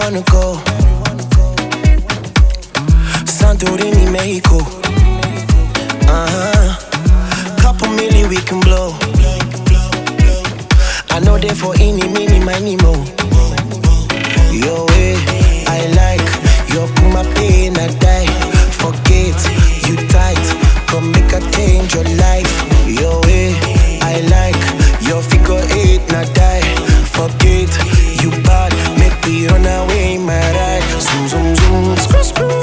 wanna go? Santorini, Mexico. Couple million we can blow. I know they for any, mini, miny, mo. Your way, I like. Your puma pain, I die. Forget, you tight. Come make a change your life. Your way, I like. Your figure 8, not die. Forget, you bad. Make me run away, my ride. Zoom, zoom, zoom. Screw, screw.